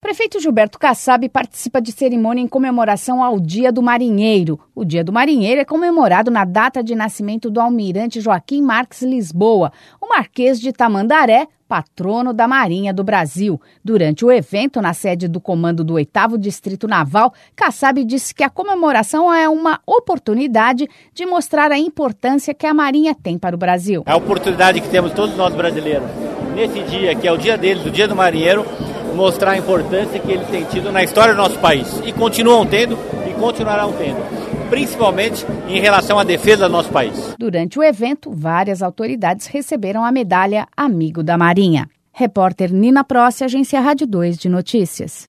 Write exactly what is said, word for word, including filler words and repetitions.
Prefeito Gilberto Kassab participa de cerimônia em comemoração ao Dia do Marinheiro. O Dia do Marinheiro é comemorado na data de nascimento do almirante Joaquim Marques Lisboa, o Marquês de Tamandaré, patrono da Marinha do Brasil. Durante o evento, na sede do comando do oitavo Distrito Naval, Kassab disse que a comemoração é uma oportunidade de mostrar a importância que a Marinha tem para o Brasil. É a oportunidade que temos todos nós brasileiros, nesse dia, que é o dia deles, o Dia do Marinheiro, mostrar a importância que eles têm tido na história do nosso país. E continuam tendo e continuarão tendo, principalmente em relação à defesa do nosso país. Durante o evento, várias autoridades receberam a medalha Amigo da Marinha. Repórter Nina Prossi, Agência Rádio dois de Notícias.